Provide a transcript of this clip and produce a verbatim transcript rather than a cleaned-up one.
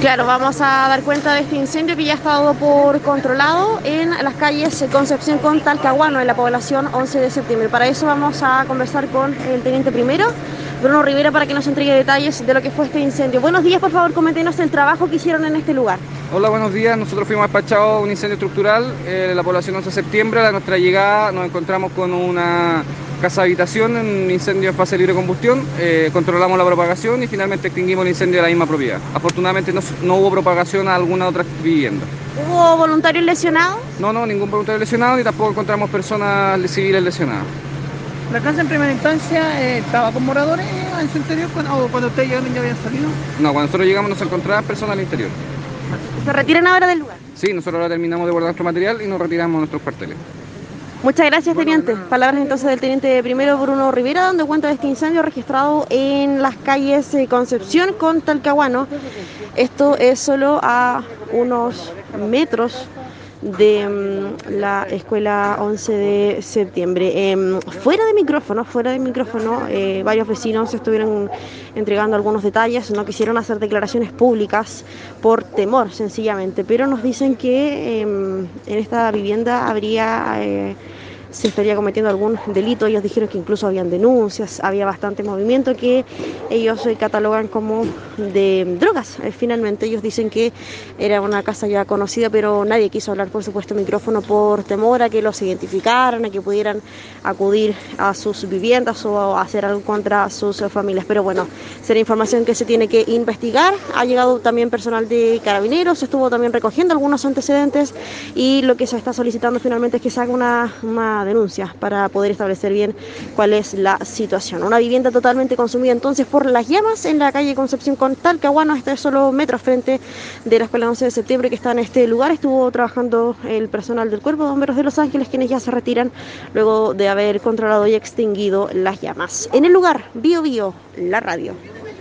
Claro, vamos a dar cuenta de este incendio que ya ha estado por controlado en las calles Concepción con Talcahuano, en la población once de septiembre. Para eso vamos a conversar con el teniente primero, Bruno Rivera, para que nos entregue detalles de lo que fue este incendio. Buenos días, por favor, coméntenos el trabajo que hicieron en este lugar. Hola, buenos días. Nosotros fuimos despachados a un incendio estructural en la población once de septiembre. A nuestra llegada nos encontramos con una casa habitación, un incendio en fase de libre combustión. Eh, controlamos la propagación y finalmente extinguimos el incendio de la misma propiedad. Afortunadamente no, no hubo propagación a alguna otra vivienda. ¿Hubo voluntarios lesionados? No, no, ningún voluntario lesionado ni tampoco encontramos personas civiles lesionadas. ¿La casa en primera instancia eh, estaba con moradores en su interior cuando, o cuando ustedes llegaron ya habían salido? No, cuando nosotros llegamos nos encontraban personas al interior. ¿Se retiran ahora del lugar? Sí, nosotros ahora terminamos de guardar nuestro material y nos retiramos nuestros cuarteles. Muchas gracias, teniente. Palabras entonces del teniente primero Bruno Rivera, dando cuenta de este incendio registrado en las calles Concepción con Talcahuano. Esto es solo a unos metros de um, la escuela once de septiembre. Eh, fuera de micrófono, fuera de micrófono, eh, varios vecinos estuvieron entregando algunos detalles, no quisieron hacer declaraciones públicas por temor, sencillamente, pero nos dicen que eh, en esta vivienda habría... Eh, se estaría cometiendo algún delito. Ellos dijeron que incluso habían denuncias, había bastante movimiento que ellos eh, catalogan como de drogas. Eh, finalmente ellos dicen que era una casa ya conocida, pero nadie quiso hablar, por supuesto, micrófono por temor a que los identificaran, a que pudieran acudir a sus viviendas o hacer algo contra sus eh, familias. Pero bueno, será información que se tiene que investigar. Ha llegado también personal de Carabineros, estuvo también recogiendo algunos antecedentes y lo que se está solicitando finalmente es que se haga una, una denuncia para poder establecer bien cuál es la situación. Una vivienda totalmente consumida entonces por las llamas en la calle Concepción con Talcahuano. Este es solo metros frente de la escuela once de septiembre que está en este lugar. Estuvo trabajando el personal del Cuerpo de Bomberos de Los Ángeles, quienes ya se retiran luego de haber controlado y extinguido las llamas. En el lugar, Bio Bio, la radio.